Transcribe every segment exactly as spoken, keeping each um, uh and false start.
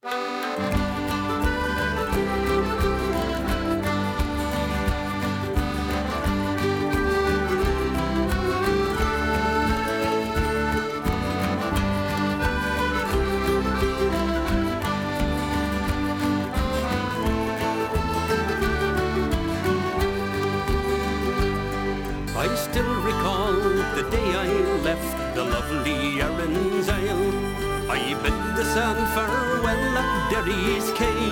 I still recall the day I left the lovely Erin's Isle. I bid the sun farewell at Derry's Quay.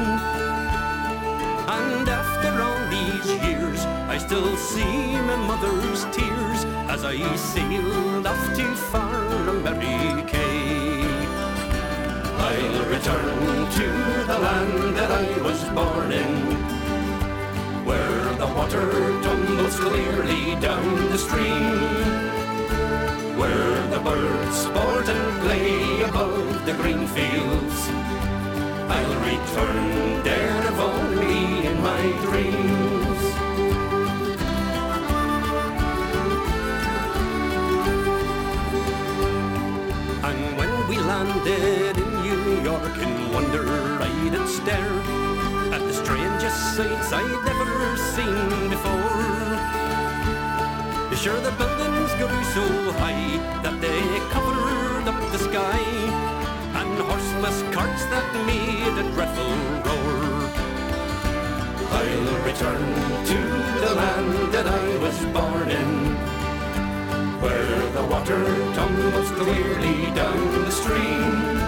And after all these years, I still see my mother's tears as I sailed off to far America. I'll return to the land that I was born in, where the water tumbles clearly down the stream, where the birds sport and play above the green fields. I'll return there if only in my dreams. And when we landed in New York in wonder I did stare at the strangest sights I'd ever seen before. Sure, the buildings grew so high that they covered up the sky, and horseless carts that made a dreadful roar. I'll return to the land that I was born in, where the water tumbles clearly down the stream,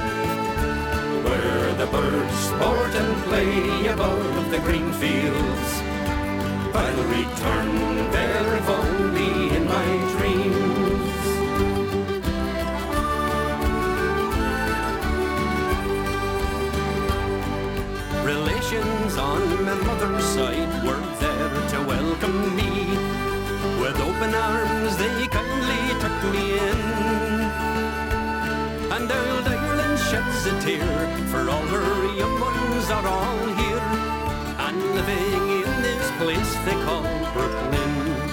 where the birds sport and play above the green fields. I'll return there if only in my dreams. Relations on my mother's side were there to welcome me. With open arms they kindly took me in, and old Ireland sheds a tear, for all her young ones are all here, and living in this place they call Brooklyn.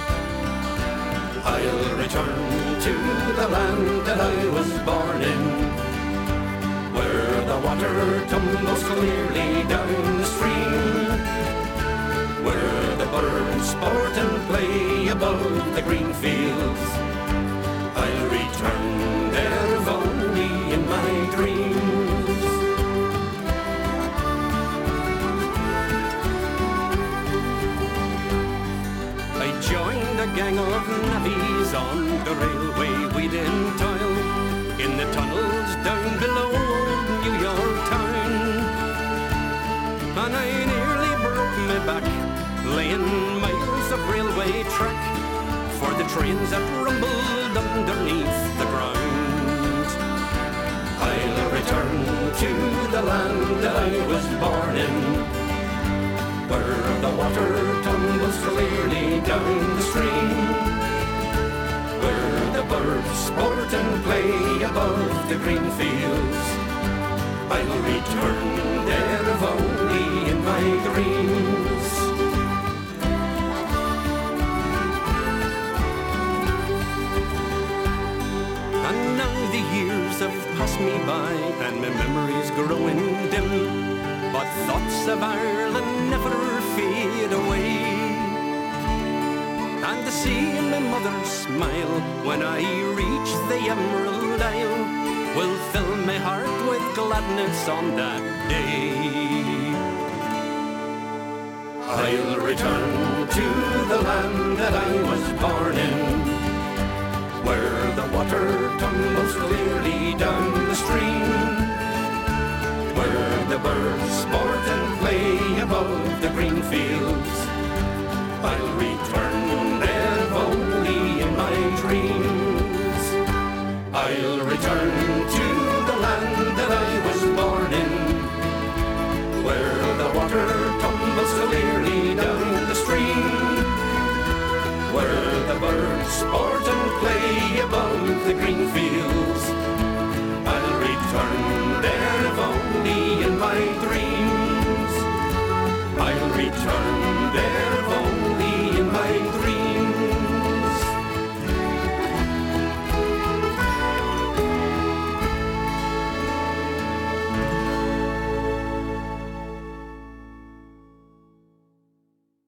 I'll return to the land that I was born in, where the water tumbles clearly down the stream, where the birds sport and play above the green fields. I'll return there if only in my dreams. I joined a gang of navvies on the railway we'd in toil, in the tunnels down below New York town. And I nearly broke my back, laying miles of railway track for the trains that rumbled underneath the ground. I'll return to the land that I was born in, where the water tumbles clearly down the stream, where the birds sport and play above the green fields. I'll return there if only in my dreams. And now the years have passed me by, and my memories growing dim, but thoughts of Ireland never fade away. And to see my mother smile when I reach the Emerald Isle will fill my heart with gladness on that day. I'll return to the land that I was born in, where the water tumbles clearly down the stream, where the birds sport and play above the green fields. I'll return there if only in my dreams. I'll return to the land that I was born in, where the water tumbles clearly down the stream, where the birds sport and play above the green fields. I'll return there if only in my dreams. I'll return there